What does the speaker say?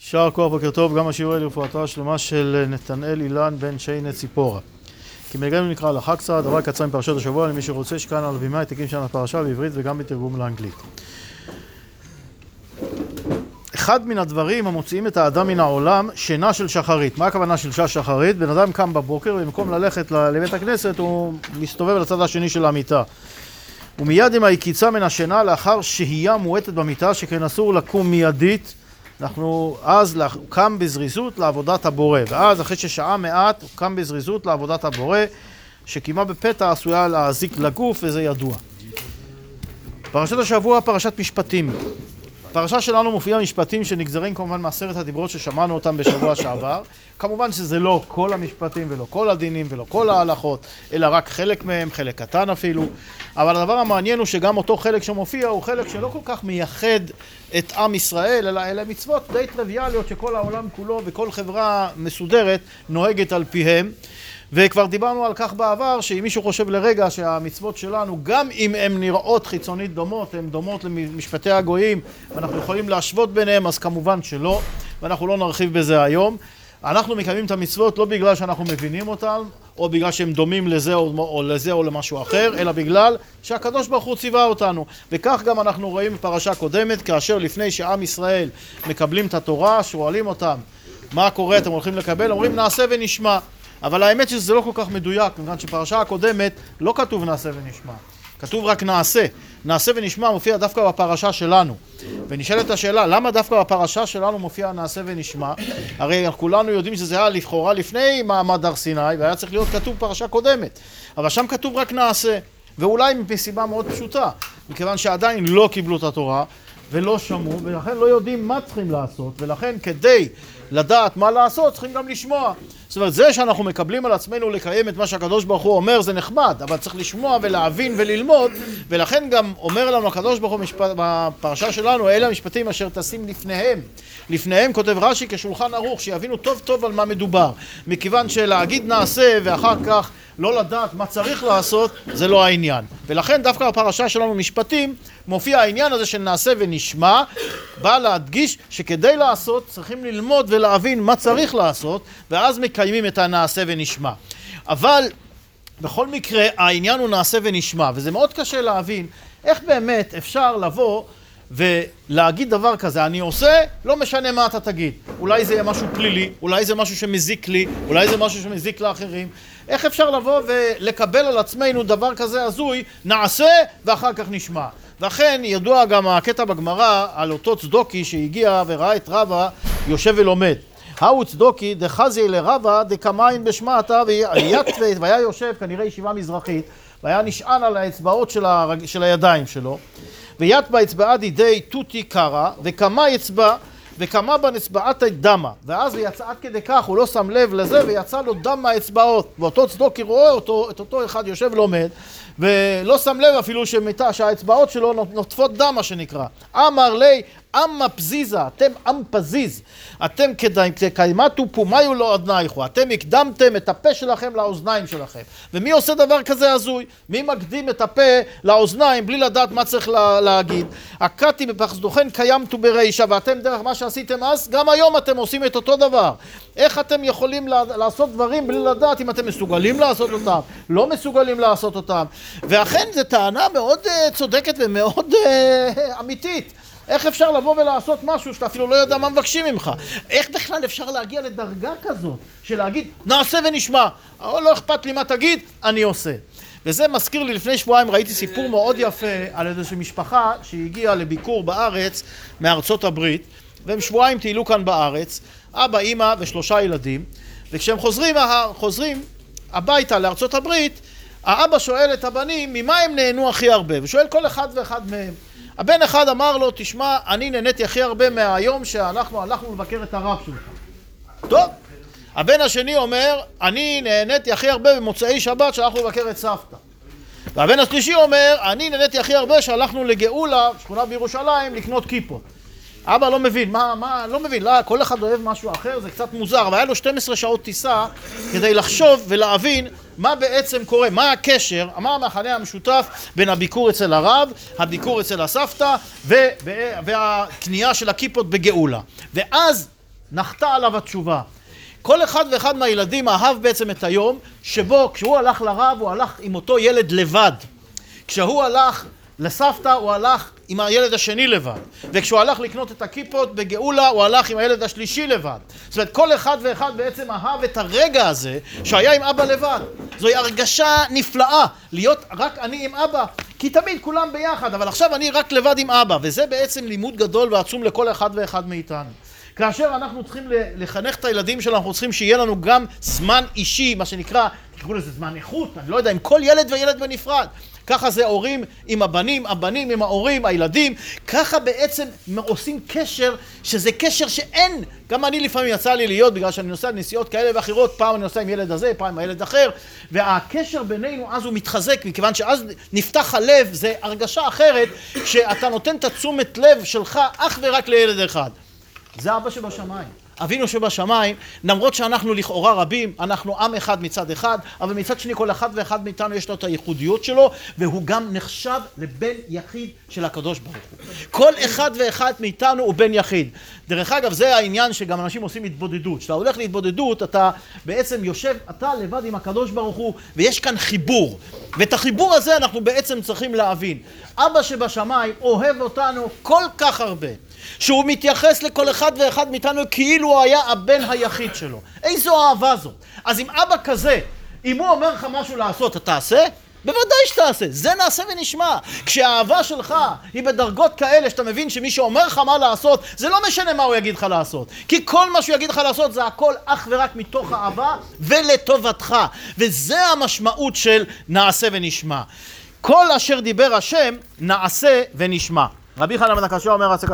שער כוח, בוקר טוב, גם השיעור לרפואתו השלמה של נתנאל אילן בן שיינה ציפורה. כי מנהגנו נקרא לחג קצת, דבר קצר מפרשת השבוע למי שרוצה שכאן על הבימה העתיקים של הפרשה בעברית וגם בתרגום לאנגלית. אחד מן הדברים המוציאים את האדם מן העולם, שינה של שחרית. מה הכוונה של שעה שחרית? בן אדם קם בבוקר ובמקום ללכת לבית הכנסת הוא מסתובב לצד השני של המיטה. ומיד עם היקיצה מן השינה לאחר שהייה מועטת במיטה, שכן אסור לקום מיידית, אנחנו אז קם בזריזות לעבודת הבורא, ואז אחרי ששעה מעט הוא קם בזריזות לעבודת הבורא, שקימה בפתע עשויה להזיק לגוף, וזה ידוע. פרשת השבוע, פרשת משפטים. הפרשה שלנו מופיעה משפטים שנגזרים כמובן מעשרת הדיברות ששמענו אותם בשבוע שעבר. כמובן שזה לא כל המשפטים ולא כל הדינים ולא כל ההלכות, אלא רק חלק מהם, חלק קטן אפילו. אבל הדבר המעניין הוא שגם אותו חלק שמופיע הוא חלק שלא כל כך מייחד את עם ישראל, אלא אלה מצוות די טריוויאליות שכל העולם כולו וכל חברה מסודרת נוהגת על פיהם. וכבר דיברנו על כך בעבר, שאם מישהו חושב לרגע שהמצוות שלנו, גם אם הן נראות חיצונית דומות, הן דומות למשפטי הגויים, ואנחנו יכולים להשוות ביניהם, אז כמובן שלא, ואנחנו לא נרחיב בזה היום. אנחנו מקיימים את המצוות לא בגלל שאנחנו מבינים אותם, או בגלל שהם דומים לזה או לזה או למשהו אחר, אלא בגלל שהקדוש ברוך הוא ציווה אותנו. וכך גם אנחנו רואים בפרשה קודמת, כאשר לפני שעם ישראל מקבלים את התורה, שואלים אותם, מה קורה, אתם הולכים לקבל? אומרים, נעשה ונשמע. אבל האמת שזה לא כל כך מדויק, מכיוון שפרשה הקודמת לא כתוב נעשה ונשמע, כתוב רק נעשה. נעשה ונשמע מופיע דווקא בפרשה שלנו. ונשאלת השאלה, למה דווקא בפרשה שלנו מופיע נעשה ונשמע? הרי כולנו יודעים שזה היה לכאורה לפני מעמד הר סיני, והיה צריך להיות כתוב פרשה קודמת. אבל שם כתוב רק נעשה, ואולי מסיבה מאוד פשוטה, מכיוון שעדיין לא קיבלו את התורה, ולא שמעו, ולכן לא יודעים מה צריכים לעשות, ולכן כדי לדעת מה לעשות, צריכים גם לשמוע. זאת אומרת, זה שאנחנו מקבלים על עצמנו לקיים את מה שהקדוש ברוך הוא אומר, זה נחמד, אבל צריך לשמוע ולהבין וללמוד, ולכן גם אומר לנו הקדוש ברוך הוא בפרשה שלנו, אלה המשפטים אשר תשים לפניהם. לפניהם כותב רש"י כשולחן ערוך, שיבינו טוב טוב על מה מדובר. מכיוון שלהגיד נעשה ואחר כך לא לדעת מה צריך לעשות, זה לא העניין. ולכן דווקא בפרשה שלנו משפטים, מופיע העניין הזה של נעשה ונשמע, בא להדגיש שכדי לעשות צריכים ללמוד ולהבין מה צריך לעשות, ואז מקיימים את הנעשה ונשמע. אבל בכל מקרה העניין הוא נעשה ונשמע, וזה מאוד קשה להבין איך באמת אפשר לבוא ולהגיד דבר כזה, אני עושה, לא משנה מה אתה תגיד. אולי זה יהיה משהו פלילי, אולי זה משהו שמזיק לי, אולי זה משהו שמזיק לאחרים. איך אפשר לבוא ולקבל על עצמנו דבר כזה הזוי, נעשה ואחר כך נשמע. ואכן ידוע גם הקטע בגמרא על אותו צדוקי שהגיע וראה את רבא יושב ולומד. הוא צדוקי דחזי לרבא דקמיים בשמעתה והיה יושב כנראה ישיבה מזרחית והיה נשען על האצבעות של הידיים שלו ויד באצבעה דידי תותי קרא וכמה אצבע וכמה בנצבעת דמה, ואז הוא יצא עד כדי כך, הוא לא שם לב לזה ויצא לו דם מהאצבעות, ואותו צדוקי רואה את אותו אחד יושב ולומד ולא שם לב אפילו שהאצבעות שלו נוטפות דם, מה שנקרא. אמר לי אמה פזיזה, אתם עם פזיז, אתם קיימתו פומיו לא אדנייכו, אתם הקדמתם את הפה שלכם לאוזניים שלכם. ומי עושה דבר כזה הזוי? מי מקדים את הפה לאוזניים בלי לדעת מה צריך להגיד? הקאתי בפחסדוכן קיימתו ברישה, ואתם דרך מה שעשיתם אז, גם היום אתם עושים את אותו דבר. איך אתם יכולים לעשות דברים בלי לדעת אם אתם מסוגלים לעשות אותם, לא מסוגלים לעשות אותם? ואכן זו טענה מאוד צודקת ומאוד אמיתית. איך אפשר לבוא ולעשות משהו שאתה אפילו לא יודע מה מבקשים ממך? איך בכלל אפשר להגיע לדרגה כזאת של להגיד נעשה ונשמע, לא אכפת לי מה תגיד, אני עושה. וזה מזכיר לי, לפני שבועיים ראיתי סיפור מאוד יפה על איזושהי משפחה שהגיעה לביקור בארץ מארצות הברית, והם שבועיים טיילו כאן בארץ, אבא, אמא ושלושה ילדים, וכשהם חוזרים הביתה לארצות הברית, האבא שואל את הבנים ממה הם נהנו הכי הרבה, ושואל כל אחד ואחד מהם. הבן אחד אמר לו, תשמע, אני נהניתי הכי הרבה מהיום שאנחנו הלכנו לבקר את הרב שלך. טוב. הבן השני אומר, אני נהניתי הכי הרבה במוצאי שבת שהלכנו לבקר את סבתא. והבן השלישי אומר, אני נהניתי הכי הרבה שהלכנו לגאולה, שכונה בירושלים, לקנות כיפות. אבא לא מבין, לא מבין, כל אחד אוהב משהו אחר, זה קצת מוזר, אבל היה לו 12 שעות טיסה כדי לחשוב ולהבין מה בעצם קורה, מה הקשר, מה המחנה המשותף בין הביקור אצל הרב, הביקור אצל הסבתא והקנייה של הכיפות בגאולה. ואז נחתה עליו התשובה. כל אחד ואחד מהילדים אהב בעצם את היום שבו כשהוא הלך לרב הוא הלך עם אותו ילד לבד. כשהוא הלך לסבתא הוא הלך עם הילד השני לבד. וכשהוא הלך לקנות את הכיפות בגאולה הוא הלך עם הילד השלישי לבד. זאת אומרת כל אחד ואחד בעצם אהב את הרגע הזה שהיה עם אבא לבד. זוהי הרגשה נפלאה להיות רק אני עם אבא. כי תמיד כולם ביחד אבל עכשיו אני רק לבד עם אבא. וזה בעצם לימוד גדול ועצום לכל אחד ואחד מאיתנו. כאשר אנחנו צריכים לחנך את הילדים שלנו, אנחנו צריכים שיהיה לנו גם זמן אישי, מה שנקרא, תקראו לזה זמן איכות, אני לא יודע, עם כל ילד וילד בנפרד. ככה זה הורים עם הבנים, הבנים עם ההורים, הילדים. ככה בעצם עושים קשר, שזה קשר שאין. גם אני לפעמים יצא לי להיות, בגלל שאני נוסע לנסיעות כאלה ואחרות, פעם אני נוסע עם ילד הזה, פעם עם הילד אחר, והקשר בינינו אז הוא מתחזק, מכיוון שאז נפתח הלב, זה הרגשה אחרת, שאתה נותן את תשומת לב שלך אך ורק לילד אחד. זה אבא שבשמיים. אבינו שבשמיים, למרות שאנחנו לכאורה רבים, אנחנו עם אחד מצד אחד, אבל מצד שני כל אחד ואחד מאיתנו יש לו את הייחודיות שלו, והוא גם נחשב לבן יחיד של הקדוש ברוך הוא. כל אחד ואחד מאיתנו הוא בן יחיד. דרך אגב, זה העניין שגם אנשים עושים התבודדות. כשאתה הולך להתבודדות, אתה בעצם יושב, אתה לבד עם הקדוש ברוך הוא, ויש כאן חיבור. ואת החיבור הזה אנחנו בעצם צריכים להבין. אבא שבשמיים אוהב אותנו כל כך הרבה. שהוא מתייחס לכל אחד ואחד מאיתנו כאילו הוא היה הבן היחיד שלו. איזו אהבה זאת. אז עם אבא כזה, אם הוא אומר לך משהו לעשות, אתה תעשה? בוודאי שתעשה. זה נעשה ונשמע. כשהאהבה שלך היא בדרגות כאלה שאתה מבין שמי שאומר לך מה לעשות, זה לא משנה מה הוא יגיד לך לעשות. כי כל מה שהוא יגיד לך לעשות זה הכל אך ורק מתוך האהבה ולטובתך. וזה המשמעות של נעשה ונשמע. כל אשר דיבר השם נעשה ונשמע. רבי חנן בן עקשיא אומר